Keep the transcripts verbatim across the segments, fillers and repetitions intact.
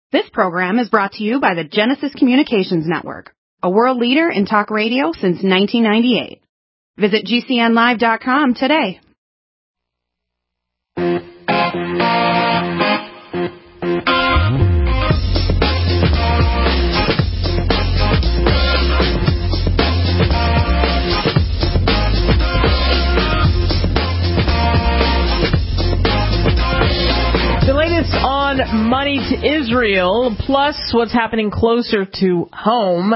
This program is brought to you by the Genesis Communications Network, a world leader in talk radio since nineteen ninety-eight. Visit G C N live dot com today. On Money to Israel, plus what's happening closer to home,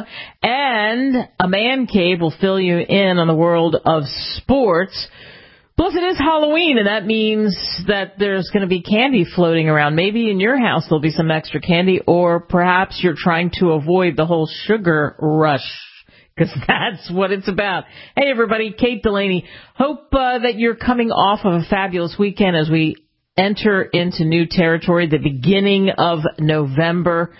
and a man cave will fill you in on the world of sports. Plus, it is Halloween, and that means that there's going to be candy floating around. Maybe in your house there'll be some extra candy, or perhaps you're trying to avoid the whole sugar rush, because that's what it's about. Hey, everybody, Kate Delaney. Hope uh, that you're coming off of a fabulous weekend as we enter into new territory, the beginning of November.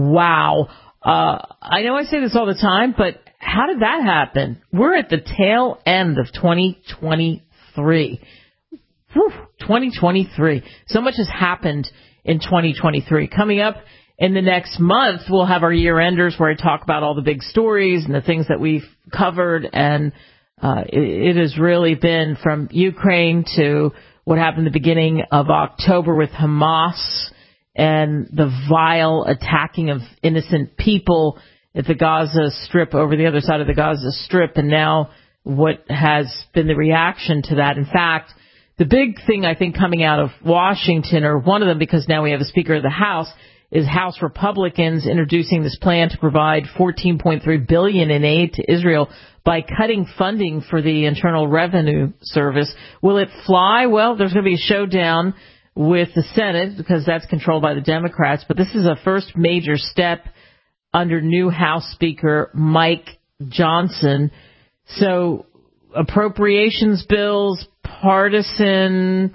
Wow. Uh, I know I say this all the time, but how did that happen? We're at the tail end of twenty twenty-three. Whew, twenty twenty-three. So much has happened in twenty twenty-three. Coming up in the next month, we'll have our year-enders where I talk about all the big stories and the things that we've covered. And uh, it, it has really been from Ukraine to what happened at the beginning of October with Hamas and the vile attacking of innocent people at the Gaza Strip, over the other side of the Gaza Strip, and now what has been the reaction to that. In fact, the big thing I think coming out of Washington, or one of them, because now we have a Speaker of the House, is House Republicans introducing this plan to provide fourteen point three billion dollars in aid to Israel by cutting funding for the Internal Revenue Service. Will it fly? Well, there's going to be a showdown with the Senate because that's controlled by the Democrats. But this is a first major step under new House Speaker Mike Johnson. So appropriations bills, partisan,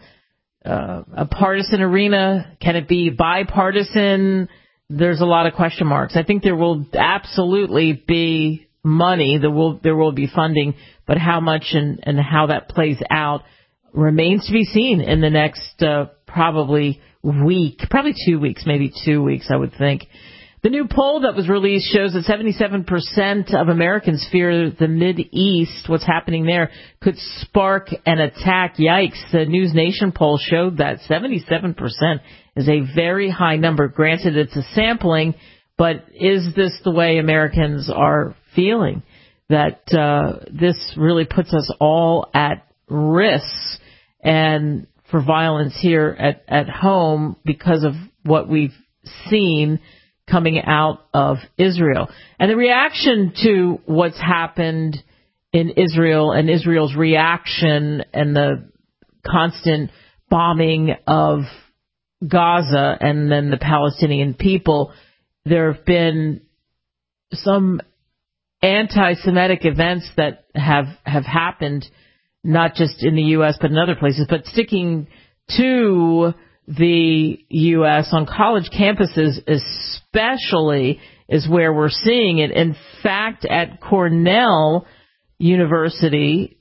uh, a partisan arena. Can it be bipartisan? There's a lot of question marks. I think there will absolutely be money, there will there will be funding, but how much and, and how that plays out remains to be seen in the next uh, probably week, probably two weeks, maybe two weeks, I would think. The new poll that was released shows that seventy-seven percent of Americans fear the Mideast, what's happening there, could spark an attack. Yikes. The News Nation poll showed that seventy-seven percent is a very high number. Granted, it's a sampling, but is this the way Americans are feeling? That uh, this really puts us all at risk and for violence here at, at home because of what we've seen coming out of Israel. And the reaction to what's happened in Israel and Israel's reaction and the constant bombing of Gaza and then the Palestinian people, there have been some anti-Semitic events that have, have happened, not just in the U S but in other places, but sticking to the U S on college campuses especially is where we're seeing it. In fact, at Cornell University,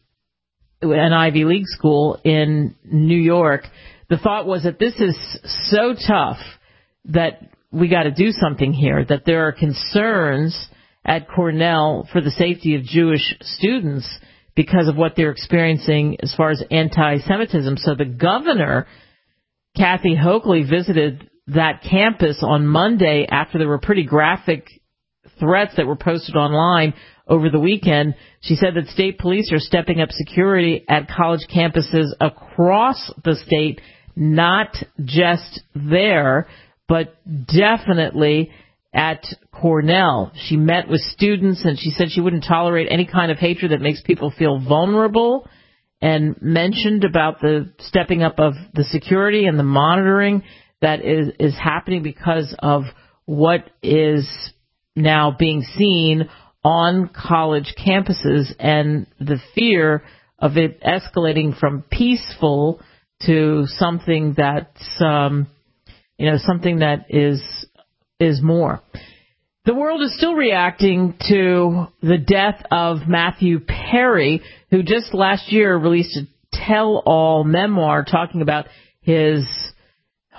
an Ivy League school in New York, the thought was that this is so tough that we got to do something here, that there are concerns at Cornell for the safety of Jewish students because of what they're experiencing as far as anti-Semitism. So the governor, Kathy Hochuli, visited that campus on Monday after there were pretty graphic threats that were posted online over the weekend. She said that state police are stepping up security at college campuses across the state, not just there, but definitely at Cornell. She met with students and she said she wouldn't tolerate any kind of hatred that makes people feel vulnerable, and mentioned about the stepping up of the security and the monitoring that is, is happening because of what is now being seen on college campuses and the fear of it escalating from peaceful to something that's, um, you know, something that is is more. The world is still reacting to the death of Matthew Perry, who just last year released a tell-all memoir talking about his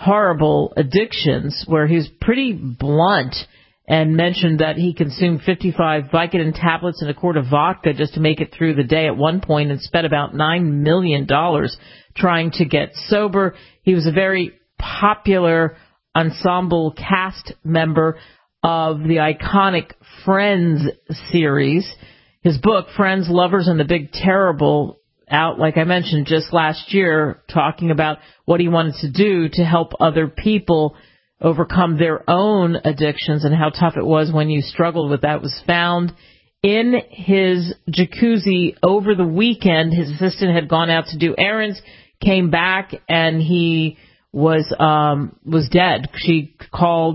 horrible addictions, where he was pretty blunt and mentioned that he consumed fifty-five Vicodin tablets and a quart of vodka just to make it through the day at one point, and spent about nine million dollars trying to get sober. He was a very popular ensemble cast member of the iconic Friends series. His book, Friends, Lovers, and the Big Terrible, out, like I mentioned, just last year, talking about what he wanted to do to help other people overcome their own addictions and how tough it was when you struggled with that, was found in his jacuzzi over the weekend. His assistant had gone out to do errands, came back, and he was um was dead. She called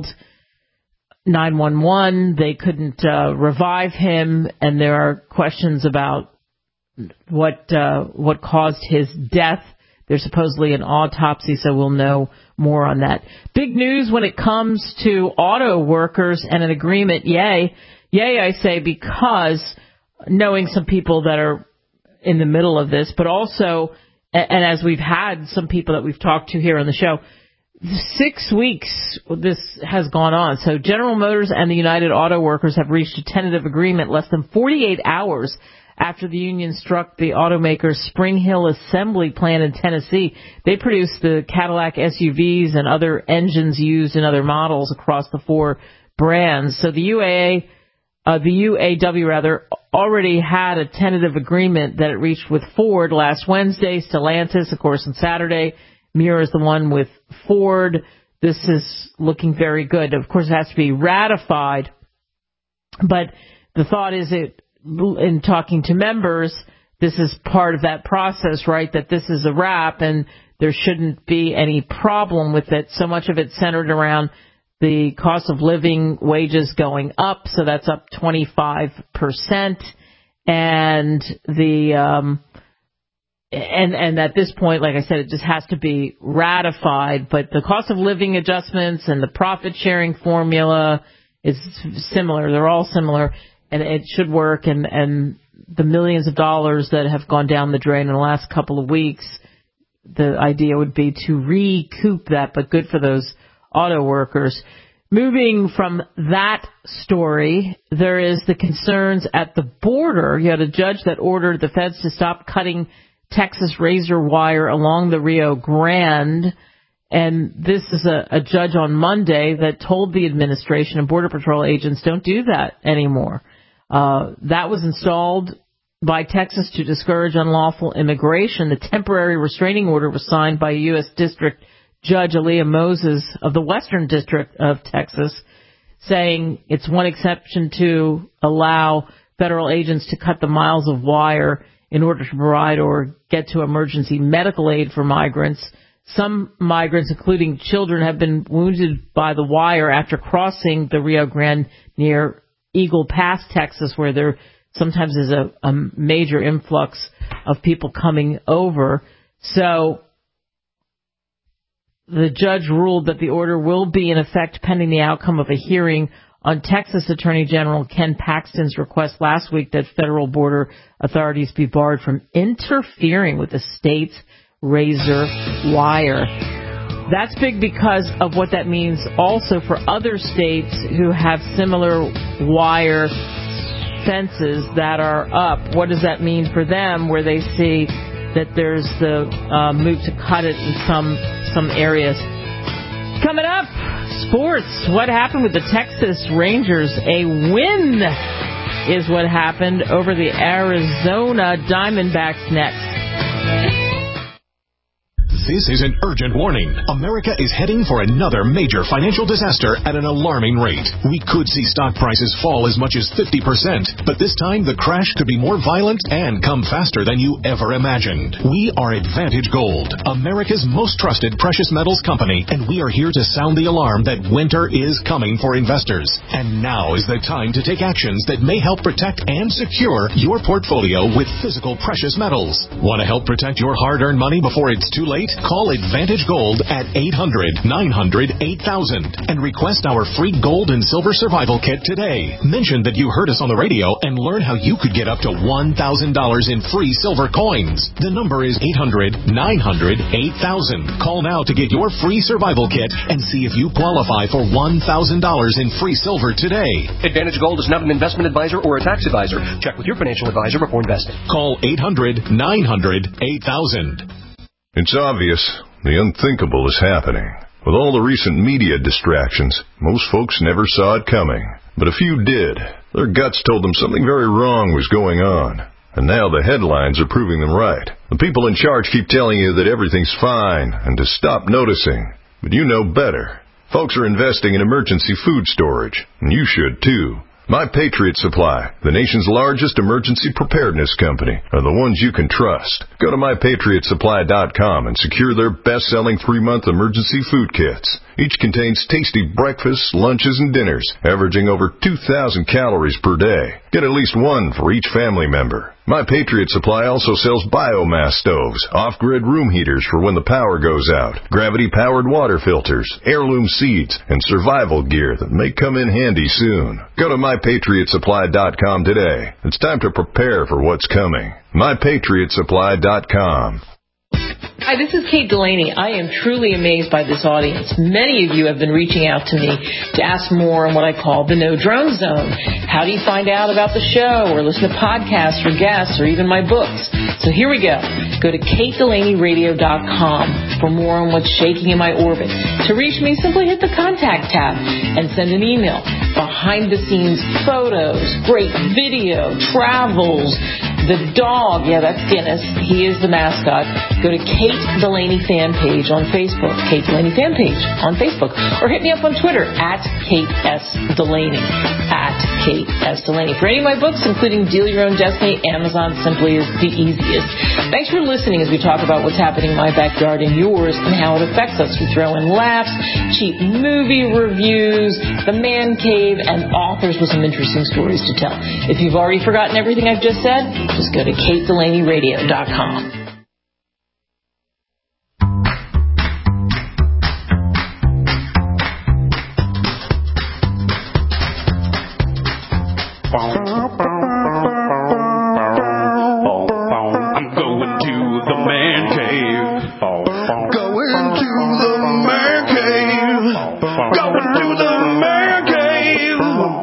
nine one one. They couldn't uh, revive him, and there are questions about what uh, what caused his death. There's supposedly an autopsy, so we'll know more on that. Big news when it comes to auto workers and an agreement. Yay. Yay, I say, because knowing some people that are in the middle of this, but also, and as we've had some people that we've talked to here on the show, six weeks this has gone on. So General Motors and the United Auto Workers have reached a tentative agreement less than forty-eight hours after the union struck the automaker's Spring Hill assembly plant in Tennessee. They produce the Cadillac S U Vs and other engines used in other models across the four brands. So the U A A, uh, the U A W rather, already had a tentative agreement that it reached with Ford last Wednesday. Stellantis, of course, on Saturday. Mirror is the one with Ford. This is looking very good. Of course, it has to be ratified. But the thought is, it, in talking to members, this is part of that process, right, that this is a wrap and there shouldn't be any problem with it. So much of it centered around the cost of living, wages going up, so that's up twenty-five percent, and the um, and and at this point, like I said, it just has to be ratified. But the cost of living adjustments and the profit sharing formula is similar. They're all similar, and it should work. And and the millions of dollars that have gone down the drain in the last couple of weeks, the idea would be to recoup that. But good for those auto workers. Moving from that story, there is the concerns at the border. You had a judge that ordered the feds to stop cutting Texas razor wire along the Rio Grande. And this is a, a judge on Monday that told the administration and Border Patrol agents, don't do that anymore. Uh, that was installed by Texas to discourage unlawful immigration. The temporary restraining order was signed by a U S District Judge Aaliyah Moses of the Western District of Texas, saying it's one exception to allow federal agents to cut the miles of wire in order to provide or get to emergency medical aid for migrants. Some migrants, including children, have been wounded by the wire after crossing the Rio Grande near Eagle Pass, Texas, where there sometimes is a, a major influx of people coming over. So the judge ruled that the order will be in effect pending the outcome of a hearing on Texas Attorney General Ken Paxton's request last week that federal border authorities be barred from interfering with the state's razor wire. That's big because of what that means also for other states who have similar wire fences that are up. What does that mean for them, where they see that there's the uh, move to cut it in some some areas? Coming up, sports. What happened with the Texas Rangers? A win is what happened over the Arizona Diamondbacks next. This is an urgent warning. America is heading for another major financial disaster at an alarming rate. We could see stock prices fall as much as fifty percent, but this time the crash could be more violent and come faster than you ever imagined. We are Advantage Gold, America's most trusted precious metals company, and we are here to sound the alarm that winter is coming for investors. And now is the time to take actions that may help protect and secure your portfolio with physical precious metals. Want to help protect your hard-earned money before it's too late? Call Advantage Gold at eight hundred, nine hundred, eight thousand and request our free gold and silver survival kit today. Mention that you heard us on the radio and learn how you could get up to one thousand dollars in free silver coins. The number is eight hundred, nine hundred, eight thousand. Call now to get your free survival kit and see if you qualify for one thousand dollars in free silver today. Advantage Gold is not an investment advisor or a tax advisor. Check with your financial advisor before investing. Call eight hundred, nine hundred, eight thousand. It's obvious the unthinkable is happening. With all the recent media distractions, most folks never saw it coming. But a few did. Their guts told them something very wrong was going on. And now the headlines are proving them right. The people in charge keep telling you that everything's fine and to stop noticing. But you know better. Folks are investing in emergency food storage, and you should too. My Patriot Supply, the nation's largest emergency preparedness company, are the ones you can trust. Go to my patriot supply dot com and secure their best-selling three-month emergency food kits. Each contains tasty breakfasts, lunches, and dinners, averaging over two thousand calories per day. Get at least one for each family member. My Patriot Supply also sells biomass stoves, off-grid room heaters for when the power goes out, gravity-powered water filters, heirloom seeds, and survival gear that may come in handy soon. Go to my patriot supply dot com today. It's time to prepare for what's coming. my patriot supply dot com. Hi, this is Kate Delaney. I am truly amazed by this audience. Many of you have been reaching out to me to ask more on what I call the No Drone Zone. How do you find out about the show or listen to podcasts or guests or even my books? So here we go. Go to kate delaney radio dot com for more on what's shaking in my orbit. To reach me, simply hit the contact tab and send an email. Behind-the-scenes photos, great video, travels, the dog, yeah, that's Guinness. He is the mascot. Go to Kate Delaney fan page on Facebook. Kate Delaney fan page on Facebook. Or hit me up on Twitter at Kate S. Delaney. At Kate S. Delaney. For any of my books, including Deal Your Own Destiny, Amazon simply is the easiest. Thanks for listening as we talk about what's happening in my backyard and yours and how it affects us. We throw in laughs, cheap movie reviews, the man cave, and authors with some interesting stories to tell. If you've already forgotten everything I've just said, just go to kate delaney radio dot com. I'm going to the man cave. Going to the man cave. Going to the man cave.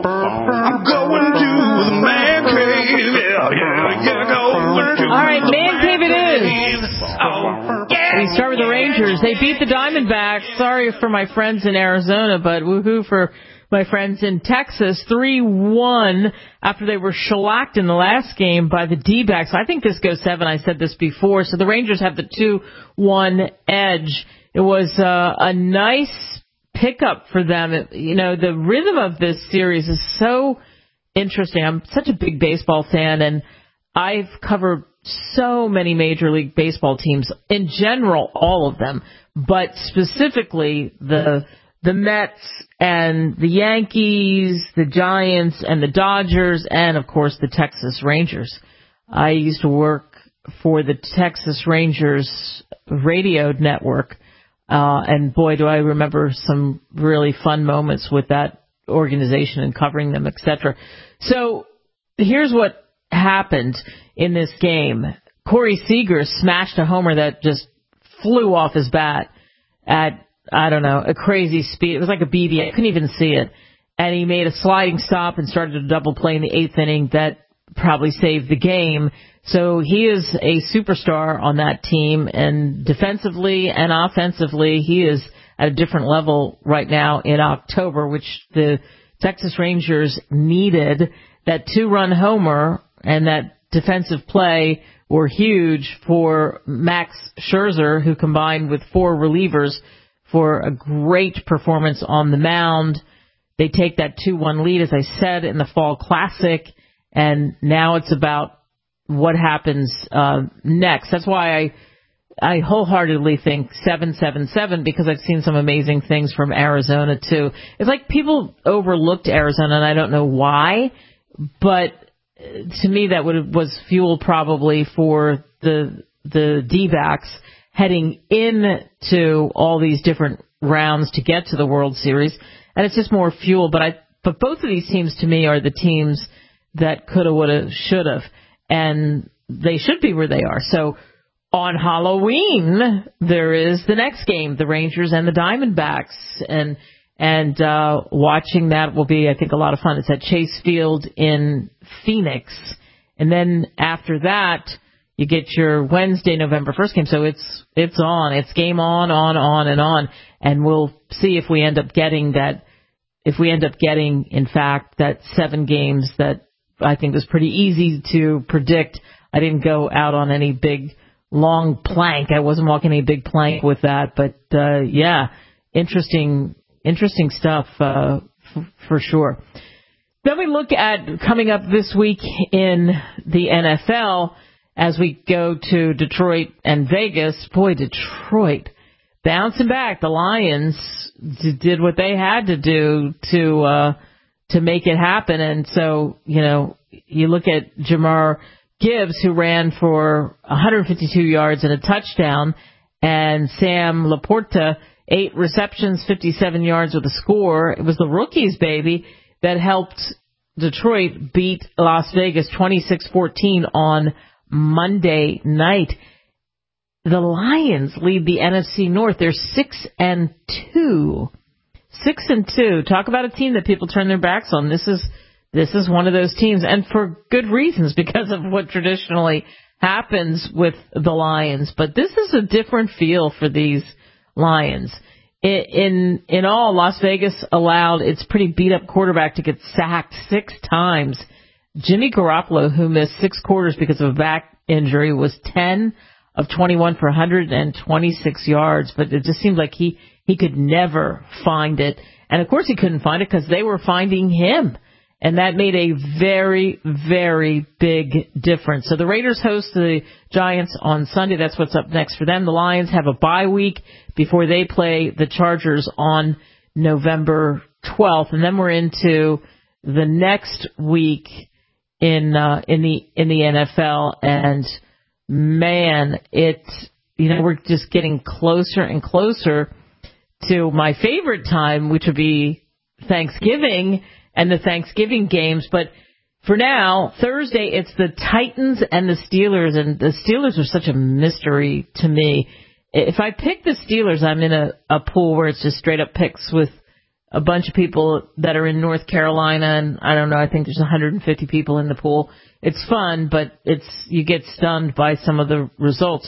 I'm going to the man cave. Yeah, yeah, yeah. Going to All right, man cave it is. Oh, yeah. We start with the Rangers. They beat the Diamondbacks. Sorry for my friends in Arizona, but woohoo for my friends in Texas. three one after they were shellacked in the last game by the D-backs. I think this goes seven. I said this before. So the Rangers have the two one edge. It was uh, a nice pickup for them. It, you know, the rhythm of this series is so interesting. I'm such a big baseball fan, and I've covered so many Major League Baseball teams, in general, all of them, but specifically the the Mets and the Yankees, the Giants and the Dodgers, and, of course, the Texas Rangers. I used to work for the Texas Rangers radio network, uh, and, boy, do I remember some really fun moments with that organization and covering them, et cetera. So here's what happened in this game. Corey Seager smashed a homer that just flew off his bat at, I don't know, a crazy speed. It was like a B B. I couldn't even see it. And he made a sliding stop and started a double play in the eighth inning that probably saved the game. So he is a superstar on that team, and defensively and offensively, he is at a different level right now in October, which the Texas Rangers needed. That two-run homer and that defensive play were huge for Max Scherzer, who combined with four relievers for a great performance on the mound. They take that two one lead, as I said, in the Fall Classic, and now it's about what happens uh, next. That's why I I wholeheartedly think seven seven seven, because I've seen some amazing things from Arizona, too. It's like people overlooked Arizona, and I don't know why, but to me that would was fuel probably for the the D-backs heading into all these different rounds to get to the World Series, and it's just more fuel. But I, but both of these teams to me are the teams that coulda, woulda, shoulda, and they should be where they are. So on Halloween, there is the next game, the Rangers and the Diamondbacks, and and uh, watching that will be, I think, a lot of fun. It's at Chase Field in Phoenix, and then after that, you get your Wednesday, November first game. So it's it's on, it's game on, on, on, and on, and we'll see if we end up getting that. If we end up getting, in fact, that seven games that I think was pretty easy to predict. I didn't go out on any big long plank. I wasn't walking any big plank with that, but uh, yeah, interesting, interesting stuff uh, f- for sure. Then we look at coming up this week in the N F L as we go to Detroit and Vegas. Boy, Detroit bouncing back. The Lions d- did what they had to do to uh, to make it happen, and so you know you look at Jamar Gibbs, who ran for one hundred fifty-two yards and a touchdown, and Sam Laporta, eight receptions, fifty-seven yards with a score. It was the rookies, baby, that helped Detroit beat Las Vegas twenty-six fourteen on Monday night. The Lions lead the N F C North. They're six and two. Six and two. Talk about a team that people turn their backs on. This is This is one of those teams, and for good reasons, because of what traditionally happens with the Lions. But this is a different feel for these Lions. In in, in all, Las Vegas allowed its pretty beat-up quarterback to get sacked six times. Jimmy Garoppolo, who missed six quarters because of a back injury, was ten of twenty-one for one hundred twenty-six yards. But it just seemed like he, he could never find it. And, of course, he couldn't find it because they were finding him. And that made a very, very big difference. So the Raiders host the Giants on Sunday. That's what's up next for them. The Lions have a bye week before they play the Chargers on November twelfth. And then we're into the next week in uh, in the in the N F L. And, man, it, you know, we're just getting closer and closer to my favorite time, which would be Thanksgiving and the Thanksgiving games. But for now, Thursday, it's the Titans and the Steelers, and the Steelers are such a mystery to me. If I pick the Steelers, I'm in a, a pool where it's just straight up picks with a bunch of people that are in North Carolina, and I don't know, I think there's one hundred fifty people in the pool. It's fun, but it's you get stunned by some of the results.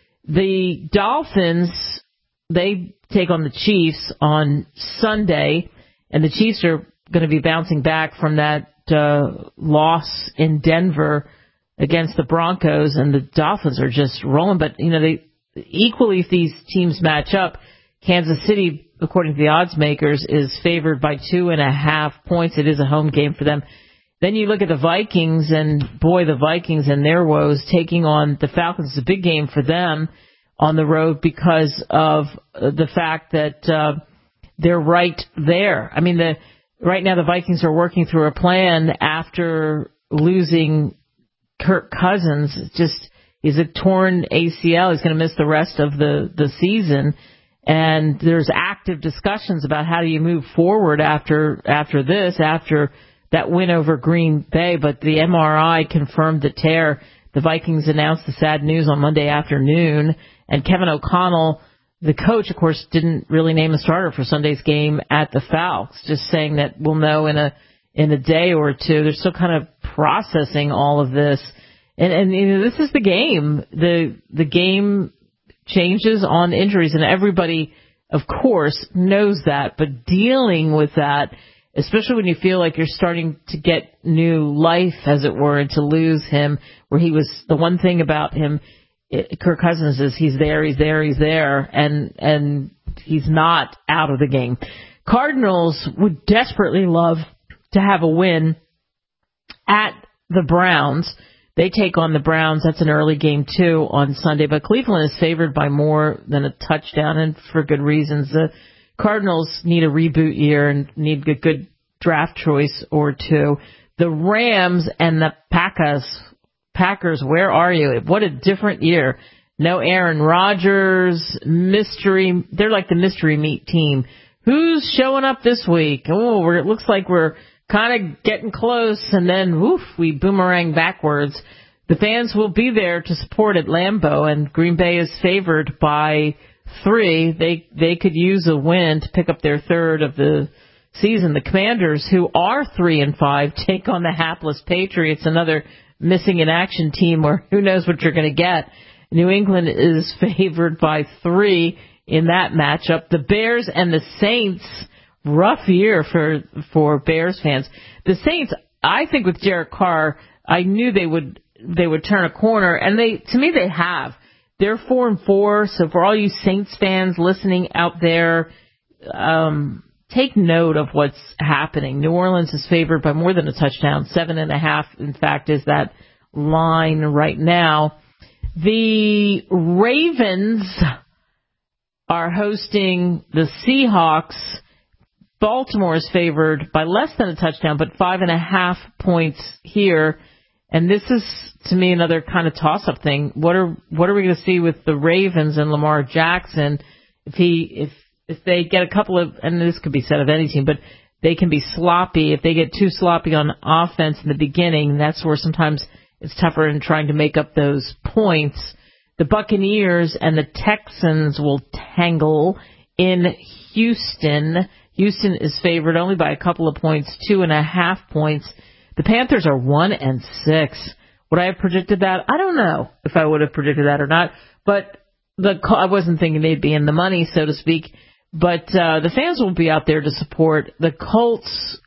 The Dolphins, they take on the Chiefs on Sunday, and the Chiefs are going to be bouncing back from that uh, loss in Denver against the Broncos, and the Dolphins are just rolling. But, you know, they equally, if these teams match up, Kansas City, according to the odds makers, is favored by two and a half points. It is a home game for them. Then you look at the Vikings, and, boy, the Vikings and their woes taking on the Falcons. It's a big game for them on the road because of the fact that uh, they're right there. I mean, the right now the Vikings are working through a plan after losing Kirk Cousins. Just he's a torn A C L. He's going to miss the rest of the, the season. And there's active discussions about how do you move forward after after this, after that win over Green Bay. But the M R I confirmed the tear. The Vikings announced the sad news on Monday afternoon. And Kevin O'Connell, the coach, of course, didn't really name a starter for Sunday's game at the Falcons, just saying that we'll know in a in a day or two. They're still kind of processing all of this. And, and you know, this is the game. The the game changes on injuries, and everybody, of course, knows that. But dealing with that, especially when you feel like you're starting to get new life, as it were, and to lose him, where he was the one thing about him, Kirk Cousins, is he's there, he's there, he's there, and and he's not out of the game. Cardinals would desperately love to have a win at the Browns. They take on the Browns. That's an early game, too, on Sunday. But Cleveland is favored by more than a touchdown, and for good reasons. The Cardinals need a reboot year and need a good draft choice or two. The Rams and the Packers, Packers, where are you? What a different year No Aaron Rodgers. Mystery. They're like the mystery meat team. Who's showing up this week? Oh, we're, it looks like we're kind of getting close, and then, woof, we boomerang backwards. The fans will be there to support at Lambeau, and Green Bay is favored by three. They they could use a win to pick up their third of the season. The Commanders, who are three and five, take on the hapless Patriots, another missing in action team where who knows what you're going to get. New England is favored by three in that matchup. The Bears and the Saints, rough year for for Bears fans. The Saints, I think with Derek Carr, I knew they would they would turn a corner, and they to me they have. They're four and four, so for all you Saints fans listening out there, um, take note of what's happening. New Orleans is favored by more than a touchdown, seven and a half. In fact, is that line right now. The Ravens are hosting the Seahawks. Baltimore is favored by less than a touchdown, but five and a half points here. And this is, to me, another kind of toss-up thing. What are what are we going to see with the Ravens and Lamar Jackson? If he if if they get a couple of, and this could be said of any team, but they can be sloppy. If they get too sloppy on offense in the beginning, that's where sometimes it's tougher in trying to make up those points. The Buccaneers and the Texans will tangle in Houston. Houston is favored only by a couple of points, two and a half points. The Panthers are one and six. Would I have predicted that? I don't know if I would have predicted that or not. But the I wasn't thinking they'd be in the money, so to speak. But uh, the fans will be out there to support. The Colts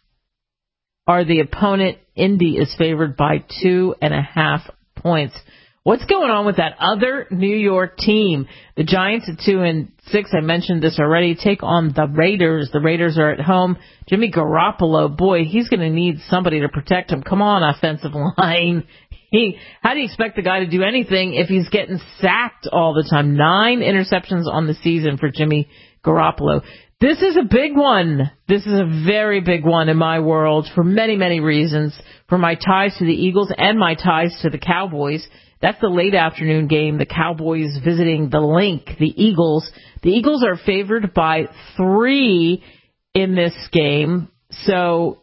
are the opponent. Indy is favored by two and a half points. What's going on with that other New York team? The Giants at two and six, I mentioned this already, take on the Raiders. The Raiders are at home. Jimmy Garoppolo, boy, he's going to need somebody to protect him. Come on, offensive line. He, how do you expect the guy to do anything if he's getting sacked all the time? Nine interceptions on the season for Jimmy Garoppolo. This is a big one. This is a very big one in my world for many, many reasons. For my ties to the Eagles and my ties to the Cowboys. That's the late afternoon game. The Cowboys visiting the Link, the Eagles. The Eagles are favored by three in this game. So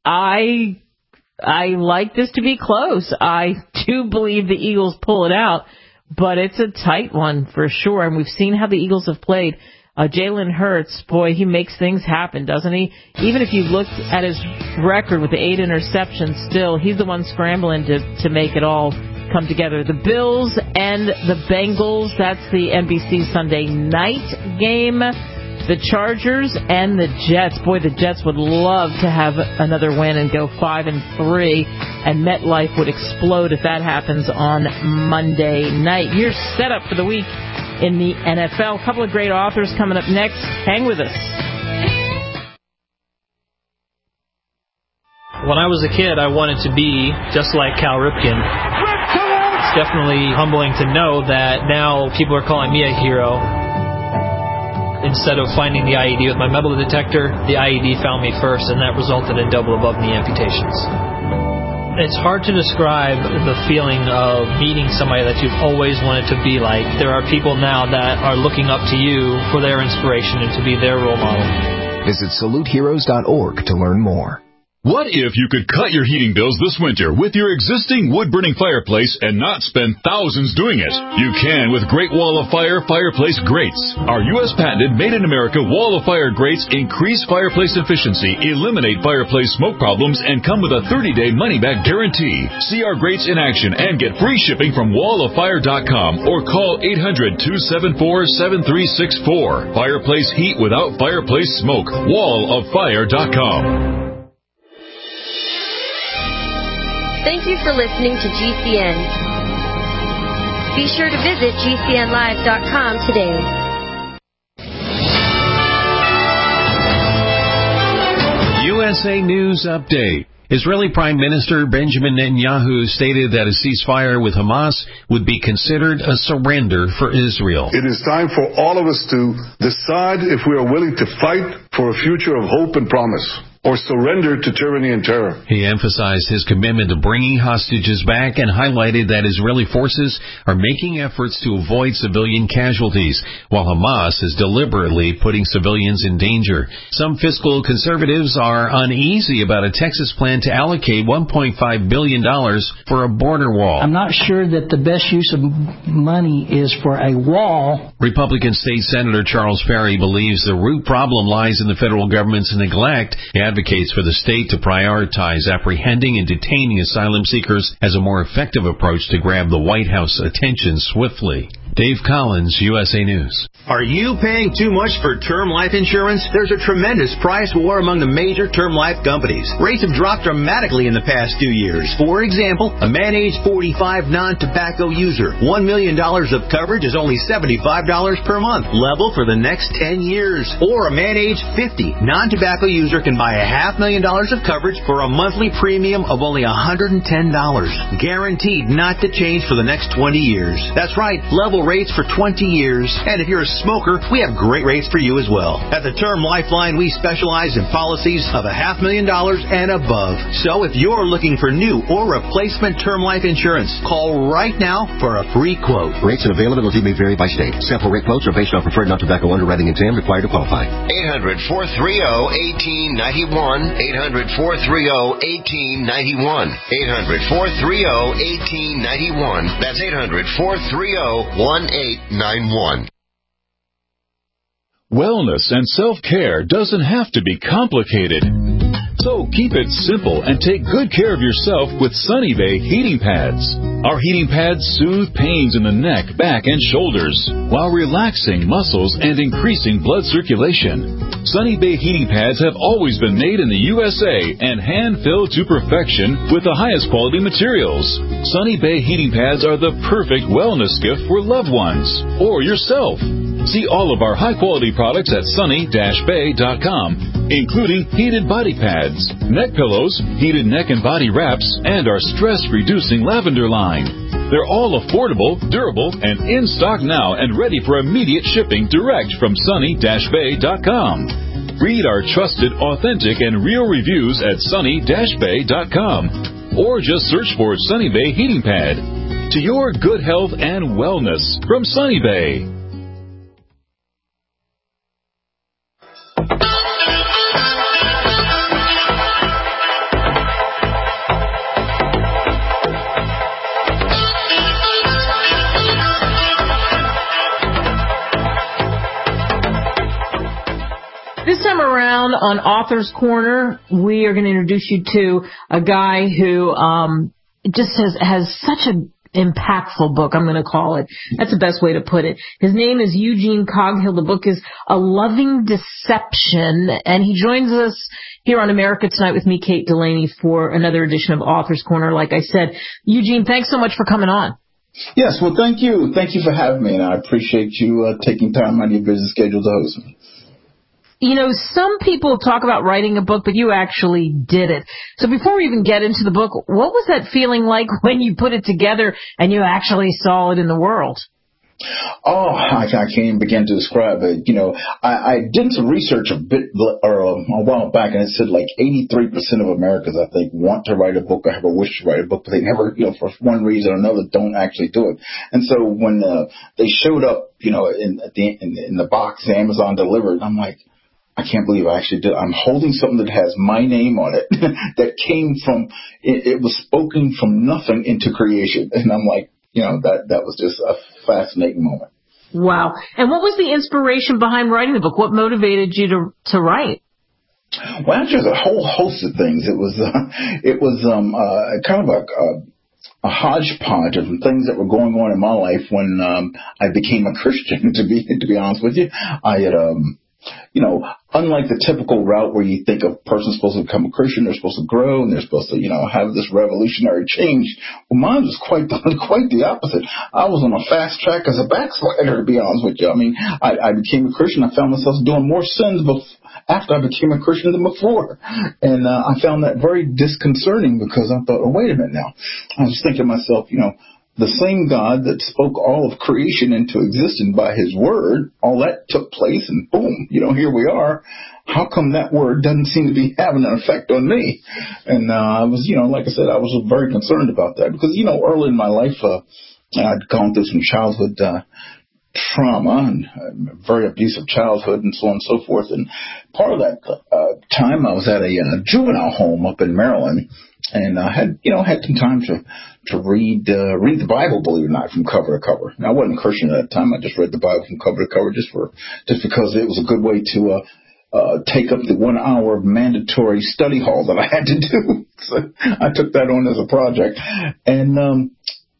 I I like this to be close. I do believe the Eagles pull it out, but it's a tight one for sure. And we've seen how the Eagles have played. Uh, Jalen Hurts, boy, he makes things happen, doesn't he? Even if you look at his record with the eight interceptions, still, he's the one scrambling to, to make it all come together. The Bills and the Bengals, that's the N B C Sunday night game. The Chargers and the Jets. Boy, the Jets would love to have another win and go five and three, and MetLife would explode if that happens on Monday night. You're set up for the week in the N F L. A couple of great authors coming up next. Hang with us. When I was a kid, I wanted to be just like Cal Ripken. It's definitely humbling to know that now people are calling me a hero. Instead of finding the I E D with my metal detector, the I E D found me first, and that resulted in double above-knee amputations. It's hard to describe the feeling of meeting somebody that you've always wanted to be like. There are people now that are looking up to you for their inspiration and to be their role model. Visit salute heroes dot org to learn more. What if you could cut your heating bills this winter with your existing wood-burning fireplace and not spend thousands doing it? You can with Great Wall of Fire Fireplace Grates. Our U S patented made-in-America Wall of Fire grates increase fireplace efficiency, eliminate fireplace smoke problems, and come with a thirty-day money-back guarantee. See our grates in action and get free shipping from wall of fire dot com or call eight hundred, two seven four, seven three six four. Fireplace heat without fireplace smoke. wall of fire dot com. Thank you for listening to G C N. Be sure to visit G C N live dot com today. U S A News Update. Israeli Prime Minister Benjamin Netanyahu stated that a ceasefire with Hamas would be considered a surrender for Israel. It is time for all of us to decide if we are willing to fight for a future of hope and promise. or surrender to tyranny and terror. He emphasized his commitment to bringing hostages back and highlighted that Israeli forces are making efforts to avoid civilian casualties, while Hamas is deliberately putting civilians in danger. Some fiscal conservatives are uneasy about a Texas plan to allocate one point five billion dollars for a border wall. I'm not sure that the best use of money is for a wall. Republican State Senator Charles Perry believes the root problem lies in the federal government's neglect. He advocates for the state to prioritize apprehending and detaining asylum seekers as a more effective approach to grab the White House attention swiftly. Dave Collins, U S A News. Are you paying too much for term life insurance? There's a tremendous price war among the major term life companies. Rates have dropped dramatically in the past two years. For example, a man age forty-five non-tobacco user, one million dollars of coverage is only seventy-five dollars per month, level for the next ten years. Or a man age fifty non-tobacco user can buy a half million dollars of coverage for a monthly premium of only one hundred ten dollars. Guaranteed not to change for the next twenty years. That's right, level rates for twenty years. And if you're a smoker, we have great rates for you as well. At the Term Lifeline, we specialize in policies of a half million dollars and above. So if you're looking for new or replacement term life insurance, call right now for a free quote. Rates and availability may vary by state. Sample rate quotes are based on preferred non-tobacco underwriting exam required to qualify. eight hundred, four three zero, one eight nine one. eight hundred, four three zero, one eight nine one. eight hundred, four three zero, one eight nine one. That's eight hundred, four three zero, one eight nine one. Wellness and self-care doesn't have to be complicated. So keep it simple and take good care of yourself with Sunny Bay heating pads. Our heating pads soothe pains in the neck, back, and shoulders while relaxing muscles and increasing blood circulation. Sunny Bay heating pads have always been made in the U S A and hand-filled to perfection with the highest quality materials. Sunny Bay heating pads are the perfect wellness gift for loved ones or yourself. See all of our high-quality products at sunny dash bay dot com, including heated body pads, neck pillows, heated neck and body wraps, and our stress-reducing lavender line. They're all affordable, durable, and in stock now and ready for immediate shipping direct from sunny dash bay dot com. Read our trusted, authentic, and real reviews at sunny dash bay dot com, or just search for Sunny Bay Heating Pad. To your good health and wellness from Sunny Bay. This time around on Author's Corner, we are going to introduce you to a guy who um, just has, has such an impactful book, I'm going to call it. That's the best way to put it. His name is Eugene Coghill. The book is A Loving Deception, and he joins us here on America Tonight with me, Kate Delaney, for another edition of Author's Corner. Like I said, Eugene, thanks so much for coming on. Yes, well, thank you. Thank you for having me, and I appreciate you uh, taking time out of your busy schedule to host me. You know, some people talk about writing a book, but you actually did it. So before we even get into the book, what was that feeling like when you put it together and you actually saw it in the world? Oh, I, I can't even begin to describe it. You know, I, I did some research a bit or a, a while back, and it said like eighty-three percent of Americans, I think, want to write a book or have a wish to write a book, but they never, you know, for one reason or another, don't actually do it. And so when uh, they showed up, you know, in, at the, in, in the box, Amazon delivered, I'm like, I can't believe I actually did. I'm holding something that has my name on it that came from, it, it was spoken from nothing into creation. And I'm like, you know, that, that was just a fascinating moment. Wow. And what was the inspiration behind writing the book? What motivated you to, to write? Well, actually, there's a whole host of things. It was, uh, it was, um, uh, kind of a, a, a hodgepodge of things that were going on in my life when, um, I became a Christian, to be, to be honest with you. I had, um, you know, unlike the typical route where you think a person's supposed to become a Christian, they're supposed to grow, and they're supposed to, you know, have this revolutionary change. Well, mine was quite the, quite the opposite. I was on a fast track as a backslider, to be honest with you. I mean, I, I became a Christian. I found myself doing more sins before, after I became a Christian than before. And uh, I found that very disconcerting because I thought, oh, wait a minute now. I was thinking to myself, you know, the same God that spoke all of creation into existence by his word, all that took place, and boom, you know, here we are. How come that word doesn't seem to be having an effect on me? And uh, I was, you know, like I said, I was very concerned about that because, you know, early in my life, uh, I'd gone through some childhood uh, trauma and a very abusive childhood and so on and so forth. And part of that uh, time I was at a uh, juvenile home up in Maryland, and I had, you know, had some time to to read uh, read the Bible, believe it or not, from cover to cover. Now, I wasn't a Christian at that time. I just read the Bible from cover to cover just for just because it was a good way to uh, uh, take up the one hour mandatory study hall that I had to do. So I took that on as a project, and um,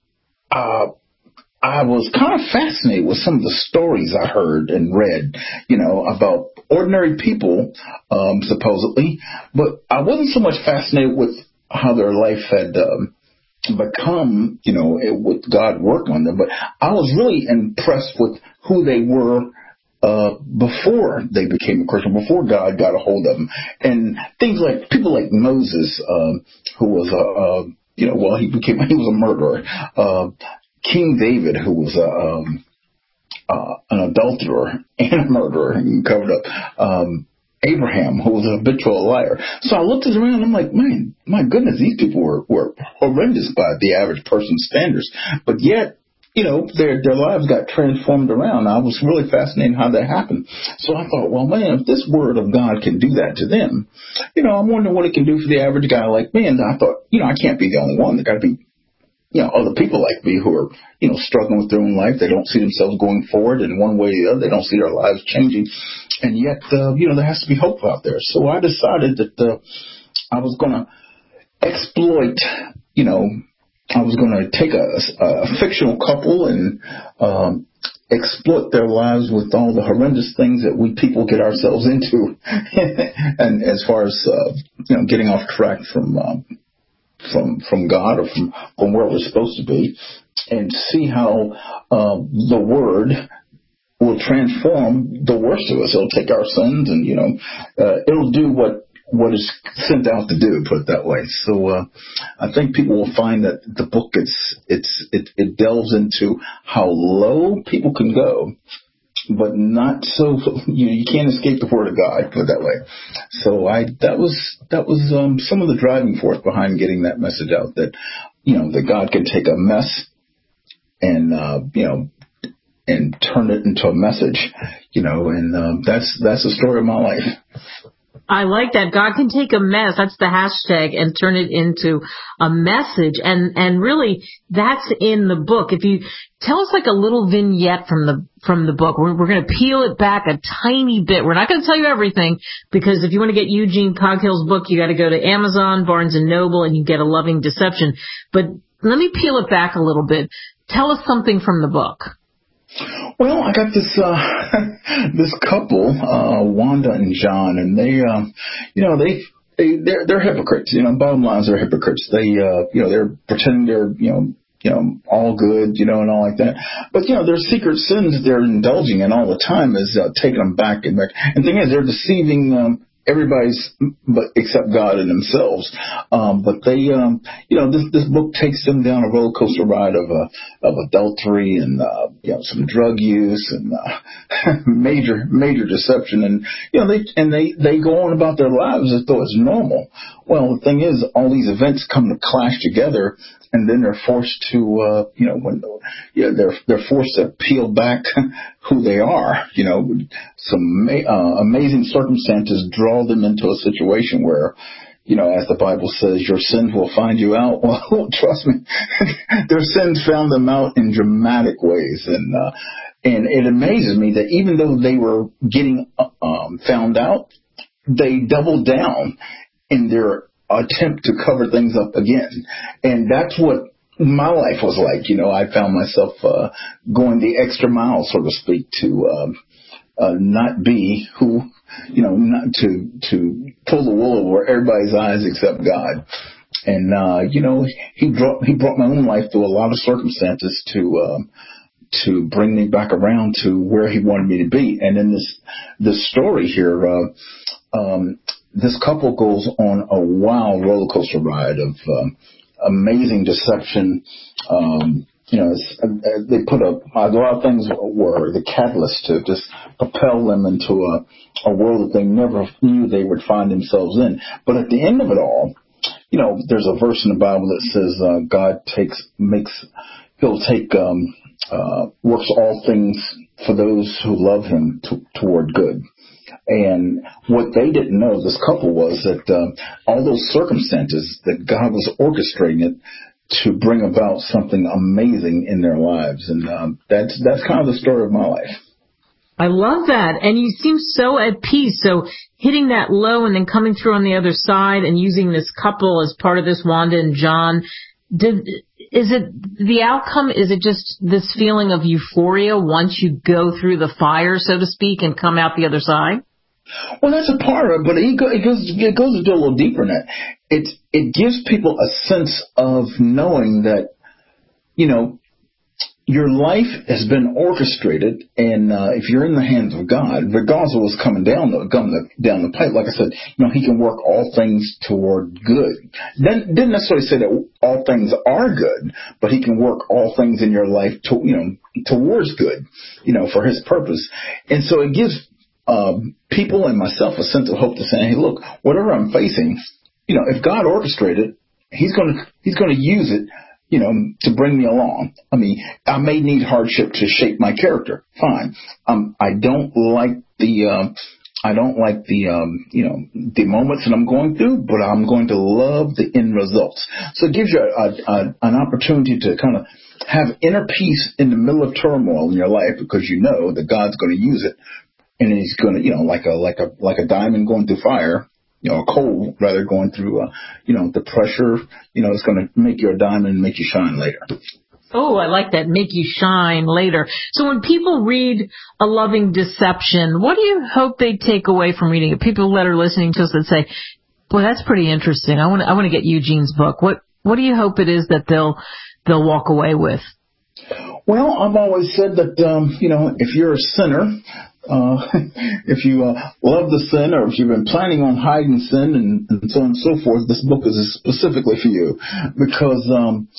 uh, I was kind of fascinated with some of the stories I heard and read, you know, about ordinary people, um, supposedly, but I wasn't so much fascinated with how their life had um, become, you know, with God working on them, but I was really impressed with who they were uh, before they became a Christian, before God got a hold of them. And things like people like Moses, um, who was a, uh, you know, well, he became, he was a murderer. Uh, King David, who was a, um, uh, an adulterer and a murderer and covered up. Um, Abraham, who was a habitual liar. So I looked around and I'm like, man, my goodness, these people were, were horrendous by the average person's standards. But yet, you know, their their lives got transformed around. I was really fascinated how that happened. So I thought, well, man, if this word of God can do that to them, you know, I'm wondering what it can do for the average guy like me. And I thought, you know, I can't be the only one. There got to be, you know, other people like me who are, you know, struggling with their own life. They don't see themselves going forward in one way or the other. They don't see their lives changing. And yet, uh, you know, there has to be hope out there. So I decided that uh, I was going to exploit, you know, I was going to take a, a fictional couple and um, exploit their lives with all the horrendous things that we people get ourselves into. And as far as, uh, you know, getting off track from um, from from God or from, from where we're supposed to be, and see how uh, the Word will transform the worst of us. It'll take our sins and, you know, uh, it'll do what what is sent out to do, put it that way. So uh, I think people will find that the book, it's, it's, it, it delves into how low people can go, but not so, you know, you can't escape the Word of God, put it that way. So I, that was, that was um, some of the driving force behind getting that message out, that, you know, that God can take a mess and, uh, you know, and turn it into a message, you know, and um, that's, that's the story of my life. I like that. God can take a mess, that's the hashtag, and turn it into a message. And, and really, that's in the book. If you tell us like a little vignette from the, from the book, we're, we're going to peel it back a tiny bit. We're not going to tell you everything, because if you want to get Eugene Coghill's book, you got to go to Amazon, Barnes and Noble, and you get A Loving Deception. But let me peel it back a little bit. Tell us something from the book. Well, I got this uh, this couple, uh, Wanda and John, and they, uh, you know, they they they're, they're hypocrites. You know, bottom line is they're hypocrites. They, uh, you know, they're pretending they're, you know, you know, all good, you know, and all like that. But you know, their secret sins they're indulging in all the time is uh, taking them back and back. And the thing is, they're deceiving um, everybody's, but except God and themselves. Um, but they, um, you know, this this book takes them down a roller coaster ride of uh, of adultery and uh, you know, some drug use and uh, major major deception, and you know, they and they they go on about their lives as though it's normal. Well, the thing is, all these events come to clash together, and then they're forced to, uh, you know, when yeah, they're they're forced to peel back who they are. You know, some ma- uh, amazing circumstances draw them into a situation where, you know, as the Bible says, your sins will find you out. Well, trust me, their sins found them out in dramatic ways, and uh, and it amazes me that even though they were getting um, found out, they doubled down in their attempt to cover things up again. And that's what my life was like. You know, I found myself uh, going the extra mile, so to speak, to um, uh, not be who, you know, not to to pull the wool over everybody's eyes except God. And, uh, you know, he brought, he brought my own life through a lot of circumstances to um, to bring me back around to where he wanted me to be. And in this, this story here, uh, um, this couple goes on a wild roller coaster ride of um, amazing deception, um, you know, it's, uh, they put a, a lot of things were the catalyst to just propel them into a, a world that they never knew they would find themselves in. But at the end of it all, you know, there's a verse in the Bible that says uh, God takes, makes, he'll take, um, uh, works all things for those who love him to, toward good. And what they didn't know, this couple, was that uh, all those circumstances, that God was orchestrating it to bring about something amazing in their lives. And um, that's that's kind of the story of my life. I love that. And you seem so at peace. So hitting that low and then coming through on the other side and using this couple as part of this, Wanda and John, did, is it the outcome? Is it just this feeling of euphoria once you go through the fire, so to speak, and come out the other side? Well, that's a part of it, but it goes, it goes, it goes a little deeper than that. It, it gives people a sense of knowing that, you know, your life has been orchestrated, and uh, if you're in the hands of God, regardless of what's coming down the, coming down the pipe, like I said, you know, he can work all things toward good. Didn't, didn't necessarily say that all things are good, but he can work all things in your life to, you know, towards good, you know, for his purpose. And so it gives Um, people and myself a sense of hope to say, hey, look, whatever I'm facing, you know, if God orchestrated, he's going to, he's going to use it, you know, to bring me along. I mean, I may need hardship to shape my character. Fine. Um, I don't like the, um, I don't like the, um, you know, the moments that I'm going through, but I'm going to love the end results. So it gives you a, a, an opportunity to kind of have inner peace in the middle of turmoil in your life, because you know that God's going to use it. And he's going to, you know, like a, like a, like a diamond going through fire, you know, a coal rather going through, uh, you know, the pressure, you know, it's going to make you a diamond and make you shine later. Oh, I like that. Make you shine later. So when people read A Loving Deception, what do you hope they take away from reading it? People that are listening to us that say, boy, that's pretty interesting. I want to, I want to get Eugene's book. What, what do you hope it is that they'll, they'll walk away with? Well, I've always said that, um, you know, if you're a sinner, uh, if you uh, love the sin, or if you've been planning on hiding sin and, and so on and so forth, this book is specifically for you. Because um,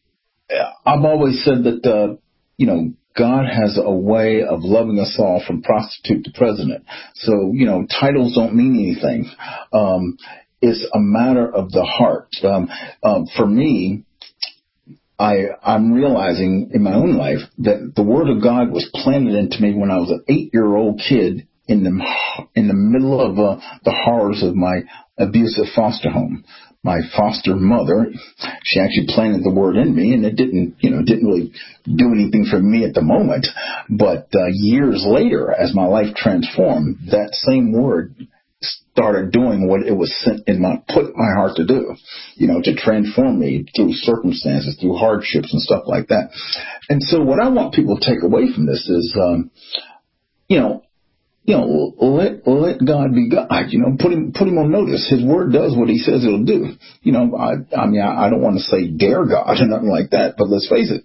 I've always said that, uh, you know, God has a way of loving us all, from prostitute to president. So, you know, titles don't mean anything. Um, it's a matter of the heart. Um, um, for me, I, I'm realizing in my own life that the Word of God was planted into me when I was an eight-year-old kid in the in the middle of uh, the horrors of my abusive foster home. My foster mother, she actually planted the Word in me, and it didn't, you know, didn't really do anything for me at the moment. But uh, years later, as my life transformed, that same Word started doing what it was sent in my, put in my heart to do, you know, to transform me through circumstances, through hardships and stuff like that. And so what I want people to take away from this is, um, you know, you know, let, let God be God, you know, put him, put him on notice. His word does what he says it'll do. You know, I, I mean, I, I don't want to say dare God or nothing like that, but let's face it.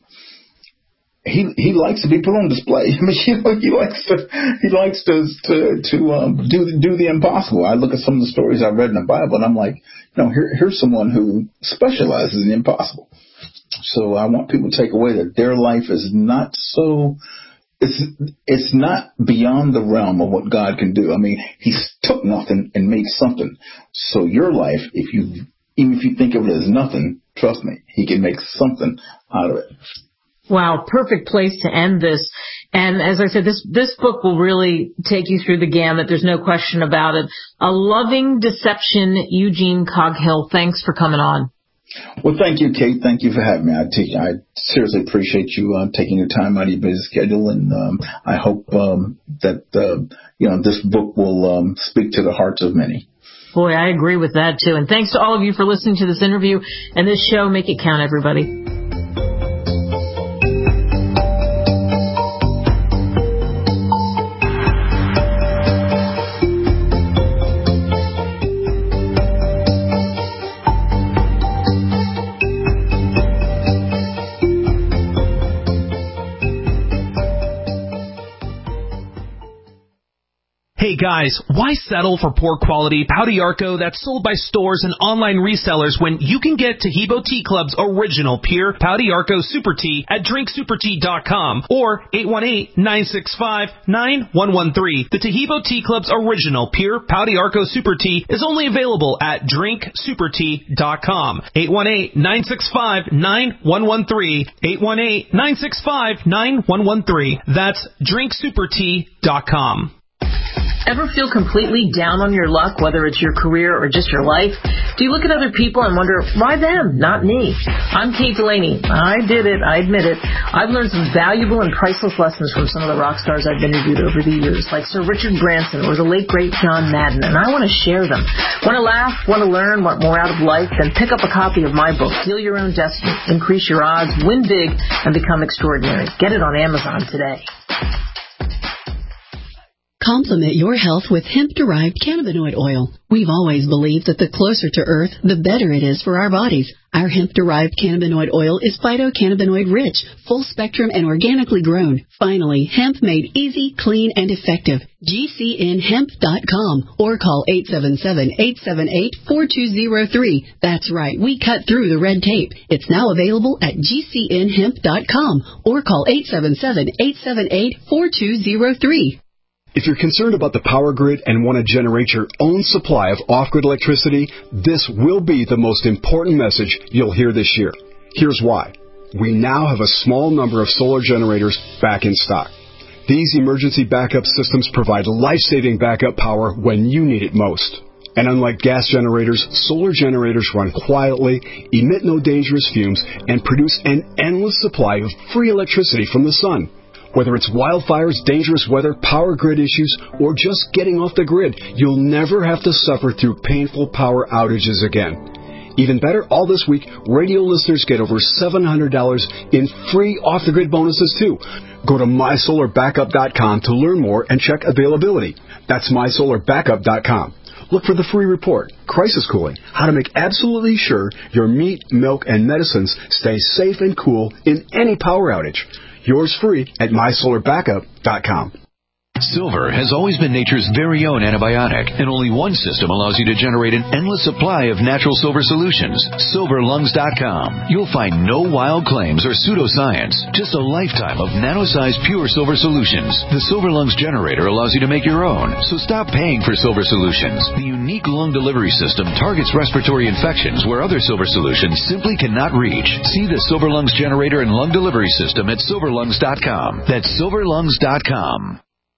He he likes to be put on display. I mean, you know, he likes to he likes to to to um, do do the impossible. I look at some of the stories I've read in the Bible, and I'm like, you know, here here's someone who specializes in the impossible. So I want people to take away that their life is not so. It's it's not beyond the realm of what God can do. I mean, He took nothing and made something. So your life, if you even if you think of it as nothing, trust me, He can make something out of it. Wow, perfect place to end this. And as I said, this this book will really take you through the gamut. There's no question about it. A Loving Deception, Eugene Coghill. Thanks for coming on. Well, thank you, Kate. Thank you for having me. I, take, I seriously appreciate you uh, taking your time out of your busy schedule, and um, I hope um, that uh, you know this book will um, speak to the hearts of many. Boy, I agree with that, too. And thanks to all of you for listening to this interview and this show. Make it count, everybody. Hey Guys, why settle for poor quality Pau d'Arco that's sold by stores and online resellers when you can get Taheebo Tea Club's original pure Pau d'Arco Super Tea at drink super tea dot com or eight one eight, nine six five, nine one one three. The Taheebo Tea Club's original pure Pau d'Arco Super Tea is only available at drink super tea dot com. eight one eight, nine six five, nine one one three. eight one eight, nine six five, nine one one three. That's drink super tea dot com. Ever feel completely down on your luck, whether it's your career or just your life? Do you look at other people and wonder, why them, not me? I'm Kate Delaney. I did it. I admit it. I've learned some valuable and priceless lessons from some of the rock stars I've interviewed over the years, like Sir Richard Branson or the late, great John Madden, and I want to share them. Want to laugh? Want to learn? Want more out of life? Then pick up a copy of my book, Heal Your Own Destiny, Increase Your Odds, Win Big, and Become Extraordinary. Get it on Amazon today. Complement your health with hemp-derived cannabinoid oil. We've always believed that the closer to Earth, the better it is for our bodies. Our hemp-derived cannabinoid oil is phytocannabinoid-rich, full-spectrum, and organically grown. Finally, hemp made easy, clean, and effective. G C N hemp dot com or call eight seven seven, eight seven eight, four two zero three. That's right, we cut through the red tape. It's now available at G C N hemp dot com or call eight seven seven, eight seven eight, four two zero three. If you're concerned about the power grid and want to generate your own supply of off-grid electricity, this will be the most important message you'll hear this year. Here's why. We now have a small number of solar generators back in stock. These emergency backup systems provide life-saving backup power when you need it most. And unlike gas generators, solar generators run quietly, emit no dangerous fumes, and produce an endless supply of free electricity from the sun. Whether it's wildfires, dangerous weather, power grid issues, or just getting off the grid, you'll never have to suffer through painful power outages again. Even better, all this week, radio listeners get over seven hundred dollars in free off-the-grid bonuses, too. Go to my solar backup dot com to learn more and check availability. That's my solar backup dot com. Look for the free report, Crisis Cooling, how to make absolutely sure your meat, milk, and medicines stay safe and cool in any power outage. Yours free at my solar backup dot com. Silver has always been nature's very own antibiotic, and only one system allows you to generate an endless supply of natural silver solutions. silver lungs dot com. You'll find no wild claims or pseudoscience, just a lifetime of nano-sized pure silver solutions. The Silver Lungs generator allows you to make your own, so stop paying for silver solutions. The unique lung delivery system targets respiratory infections where other silver solutions simply cannot reach. See the Silver Lungs generator and lung delivery system at silver lungs dot com. That's silver lungs dot com.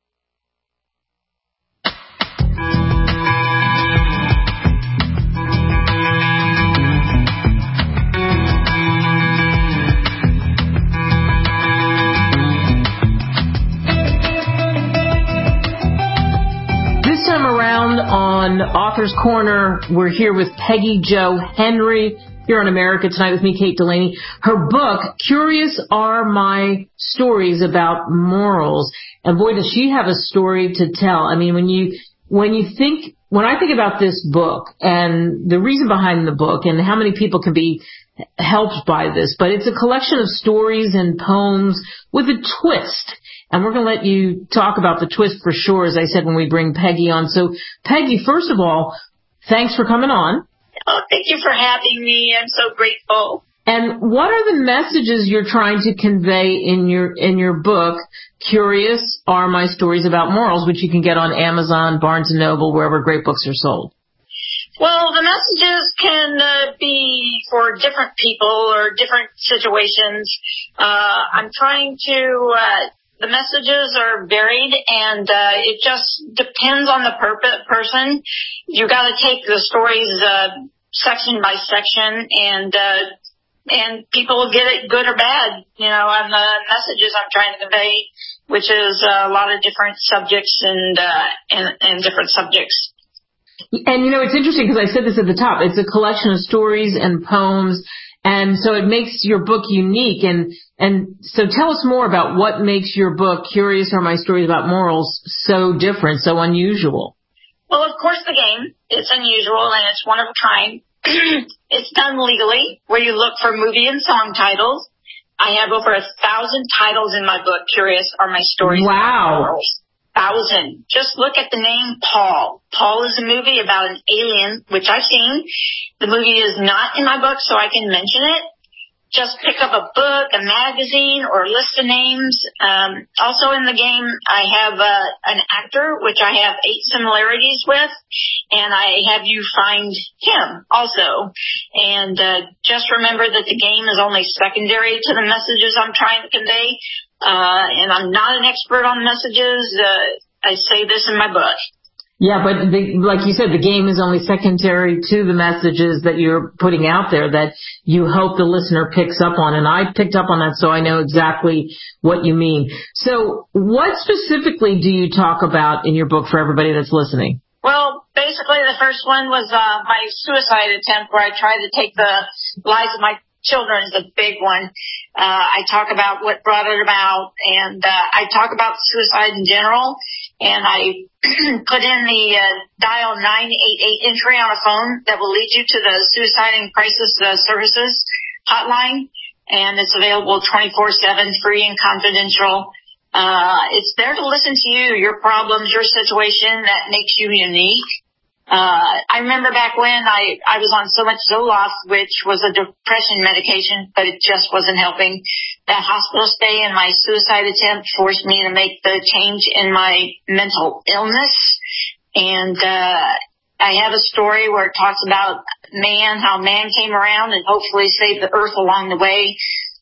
Around on Author's Corner, we're here with Peggy Jo Henry here on America Tonight with me, Kate Delaney. Her book, Curious Are My Stories About Morals. And boy, does she have a story to tell. I mean, when you, when you think, when I think about this book and the reason behind the book and how many people can be helped by this, but it's a collection of stories and poems with a twist. And we're going to let you talk about the twist for sure, as I said, when we bring Peggy on. So, Peggy, first of all, thanks for coming on. Oh, thank you for having me. I'm so grateful. And what are the messages you're trying to convey in your in your book, Curious Are My Stories About Morals, which you can get on Amazon, Barnes and Noble, wherever great books are sold? Well, the messages can uh, be for different people or different situations. Uh, I'm trying to... Uh, The messages are varied, and uh, it just depends on the per- person. You got to take the stories uh, section by section, and uh, and people will get it good or bad, you know, on the messages I'm trying to convey, which is a lot of different subjects and uh, and, and different subjects. And, you know, it's interesting because I said this at the top. It's a collection of stories and poems. And so it makes your book unique. And, and so tell us more about what makes your book, Curious Are My Stories About Morals, so different, so unusual. Well, of course, the game. It's unusual and it's one of a kind. It's done legally, where you look for movie and song titles. I have over a thousand titles in my book, Curious Are My Stories wow. About Morals. thousand. Just look at the name Paul. Paul is a movie about an alien, which I've seen. The movie is not in my book, so I can mention it. Just pick up a book, a magazine, or a list of names. Um, also in the game, I have uh, an actor, which I have eight similarities with, and I have you find him also. And uh, just remember that the game is only secondary to the messages I'm trying to convey, uh, and I'm not an expert on messages. Uh, I say this in my book. Yeah, but the, like you said, the game is only secondary to the messages that you're putting out there that you hope the listener picks up on. And I picked up on that, so I know exactly what you mean. So what specifically do you talk about in your book for everybody that's listening? Well, basically the first one was uh, my suicide attempt, where I tried to take the lives of my children. Is a big one. Uh, I talk about what brought it about, and uh, I talk about suicide in general, and I put in the uh, dial nine eight eight entry on a phone that will lead you to the Suicide and Crisis uh, Services hotline, and it's available twenty-four seven, free and confidential. Uh, it's there to listen to you, your problems, your situation that makes you unique. Uh, I remember back when I, I was on so much Zoloft, which was a depression medication, but it just wasn't helping. That hospital stay and my suicide attempt forced me to make the change in my mental illness. And, uh, I have a story where it talks about man, how man came around and hopefully saved the earth along the way.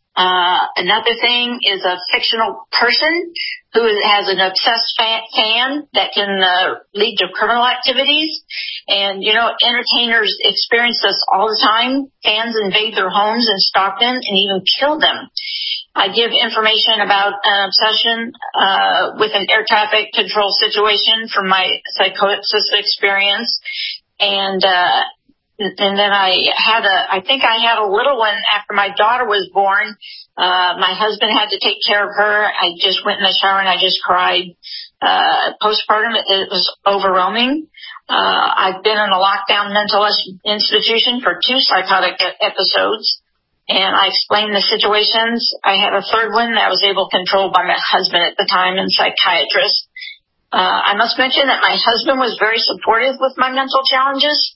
Uh, another thing is a fictional person who has an obsessed fan that can uh, lead to criminal activities. And, you know, entertainers experience this all the time. Fans invade their homes and stalk them and even kill them. I give information about an obsession uh, with an air traffic control situation from my psychosis experience. And, uh, and then I had a, I think I had a little one after my daughter was born. Uh, my husband had to take care of her. I just went in the shower and I just cried. Uh, postpartum, it was overwhelming. Uh, I've been in a lockdown mental institution for two psychotic episodes, and I explained the situations. I had a third one that was able to control by my husband at the time and psychiatrist. Uh, I must mention that my husband was very supportive with my mental challenges.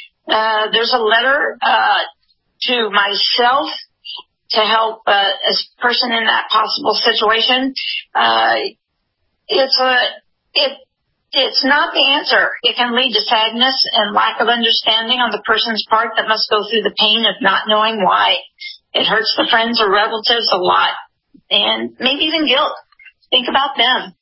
Uh, there's a letter, uh, to myself to help, uh, a person in that possible situation. Uh, it's a, it, it's not the answer. It can lead to sadness and lack of understanding on the person's part that must go through the pain of not knowing why. It hurts the friends or relatives a lot, and maybe even guilt. Think about them.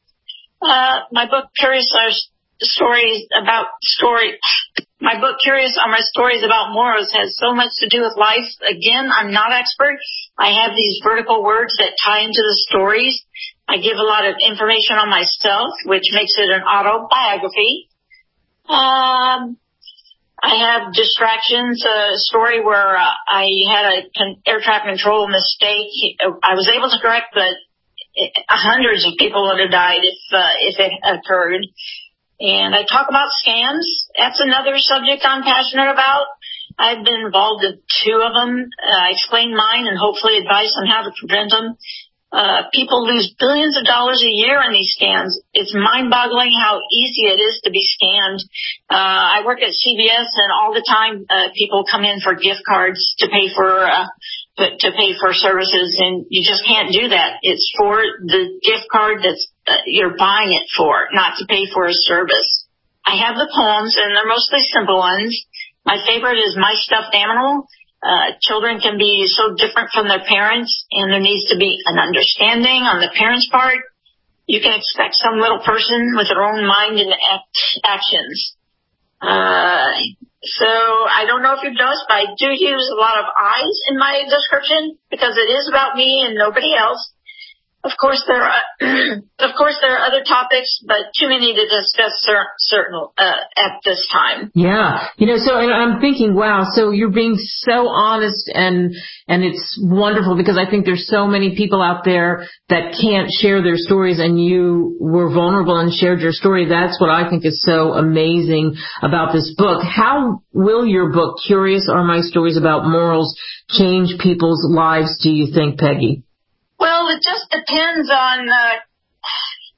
Uh, my book, Curious are stories about story. My book, Curious Are My Stories About Morals, has so much to do with life. Again, I'm not expert. I have these vertical words that tie into the stories. I give a lot of information on myself, which makes it an autobiography. Um, I have Distractions, a story where uh, I had a con- air traffic control mistake. I was able to correct, but it, hundreds of people would have died if uh, if it occurred. And I talk about scams. That's another subject I'm passionate about. I've been involved in two of them. Uh, I explain mine and hopefully advice on how to prevent them. Uh, people lose billions of dollars a year on these scams. It's mind-boggling how easy it is to be scammed. Uh, I work at C B S, and all the time uh, people come in for gift cards to pay for uh, to pay for services, and you just can't do that. It's for the gift card that's uh, you're buying it for, not to pay for a service. I have the poems, and they're mostly simple ones. My favorite is My Stuffed Animal. Uh, children can be so different from their parents, and there needs to be an understanding on the parents' part. You can expect some little person with their own mind and act, actions. Uh, so I don't know if you've noticed, but I do use a lot of I's in my description because it is about me and nobody else. Of course, there are, of course, there are other topics, but too many to discuss cer- certain uh, at this time. Yeah, you know, so and I'm thinking, wow, so you're being so honest, and and it's wonderful because I think there's so many people out there that can't share their stories, and you were vulnerable and shared your story. That's what I think is so amazing about this book. How will your book, Curious Are My Stories About Morals, change people's lives, do you think, Peggy? Well, it just depends on, uh,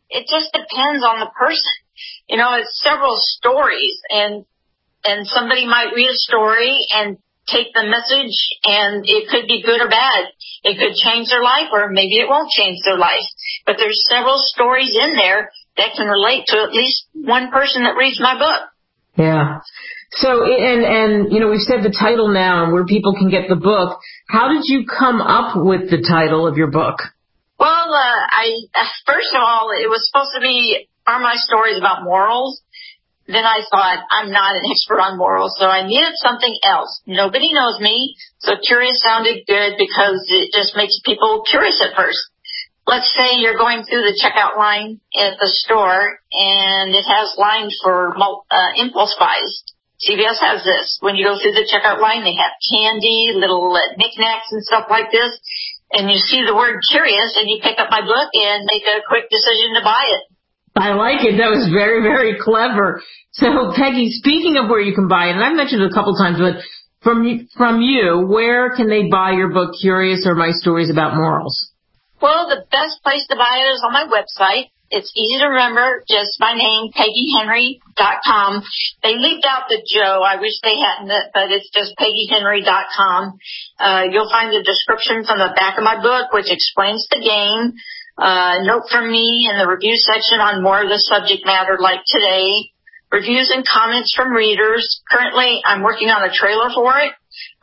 it just depends on the person. You know, it's several stories, and and somebody might read a story and take the message, and it could be good or bad. It could change their life, or maybe it won't change their life. But there's several stories in there that can relate to at least one person that reads my book. Yeah. So, and, and, you know, we've said the title now and where people can get the book. How did you come up with the title of your book? Well, uh, I, first of all, it was supposed to be Are My Stories About Morals? Then I thought, I'm not an expert on morals, so I needed something else. Nobody knows me, so curious sounded good because it just makes people curious at first. Let's say you're going through the checkout line at the store, and it has lines for uh, impulse buys. C V S has this. When you go through the checkout line, they have candy, little uh, knickknacks and stuff like this, and you see the word curious, and you pick up my book and make a quick decision to buy it. I like it. That was very, very clever. So, Peggy, speaking of where you can buy it, and I've mentioned it a couple times, but from from you, where can they buy your book, Curious or My Stories About Morals? Well, the best place to buy it is on my website. It's easy to remember, just my name, Peggy Henry dot com. They leaved out the Joe. I wish they hadn't, but it's just Peggy Henry dot com. Uh, you'll find the descriptions on the back of my book, which explains the game. Uh, note from me in the review section on more of the subject matter like today. Reviews and comments from readers. Currently, I'm working on a trailer for it.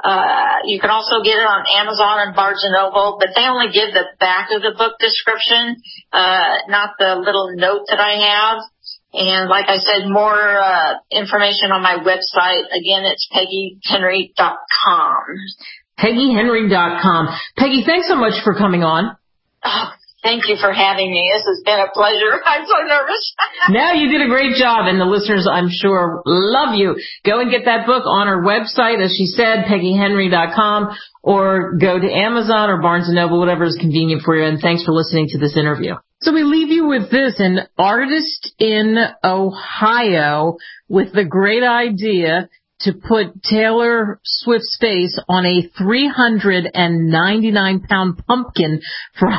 Uh, you can also get it on Amazon and Barnes and Noble, but they only give the back of the book description, uh, not the little note that I have. And like I said, more uh, information on my website. Again, it's Peggy Henry dot com. Peggy Henry dot com. Peggy, thanks so much for coming on. Oh, thank you for having me. This has been a pleasure. I'm so nervous. No, you did a great job, and the listeners, I'm sure, love you. Go and get that book on her website, as she said, Peggy Henry dot com, or go to Amazon or Barnes and Noble, whatever is convenient for you, and thanks for listening to this interview. So we leave you with this, an artist in Ohio with the great idea to put Taylor Swift's face on a three hundred ninety-nine pound pumpkin for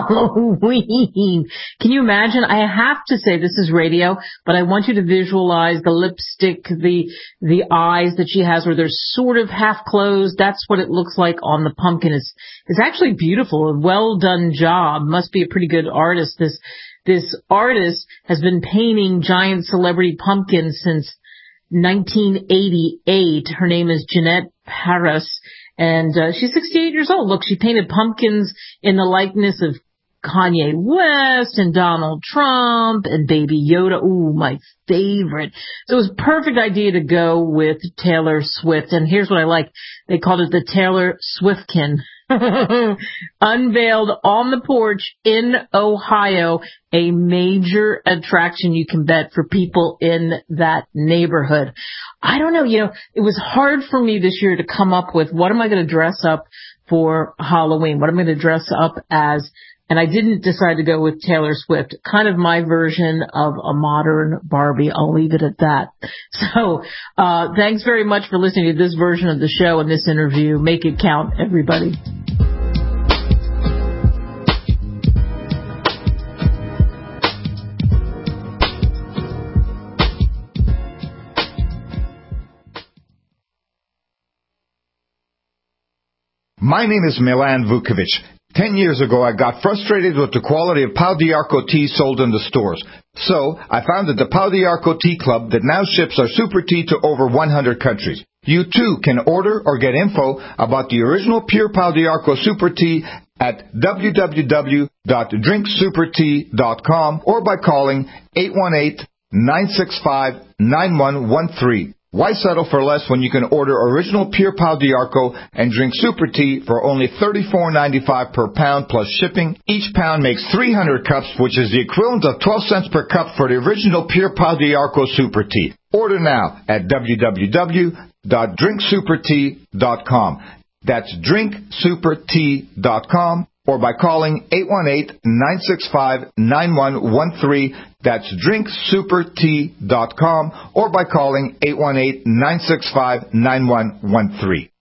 Halloween. Can you imagine? I have to say, this is radio, but I want you to visualize the lipstick, the the eyes that she has where they're sort of half closed. That's what it looks like on the pumpkin. It's, it's actually beautiful. A well done job. Must be a pretty good artist. This, this artist has been painting giant celebrity pumpkins since nineteen eighty-eight. Her name is Jeanette Paris, and uh, she's sixty-eight years old. Look, she painted pumpkins in the likeness of Kanye West and Donald Trump and Baby Yoda. Ooh, my favorite. So it was a perfect idea to go with Taylor Swift. And here's what I like. They called it the Taylor Swiftkin. Unveiled on the porch in Ohio, a major attraction, you can bet, for people in that neighborhood. I don't know, you know, it was hard for me this year to come up with what am I going to dress up for Halloween, what am I going to dress up as, and I didn't decide to go with Taylor Swift, kind of my version of a modern Barbie. I'll leave it at that. So, uh, thanks very much for listening to this version of the show and this interview. Make it count, everybody. My name is Milan Vukovic. Ten years ago, I got frustrated with the quality of Pau d'Arco tea sold in the stores. So, I founded the Pau d'Arco Tea Club that now ships our super tea to over one hundred countries. You too can order or get info about the original pure Pau d'Arco super tea at w w w dot drink super tea dot com or by calling eight one eight, nine six five, nine one one three. Why settle for less when you can order original pure Pau d'Arco and drink super tea for only thirty-four ninety-five per pound plus shipping? Each pound makes three hundred cups, which is the equivalent of twelve cents per cup for the original pure Pau d'Arco super tea. Order now at w w w dot drink super tea dot com. That's drink super tea dot com or by calling eight one eight, nine six five, nine one one three. That's drink super tea dot com or by calling eight one eight, nine six five, nine one one three.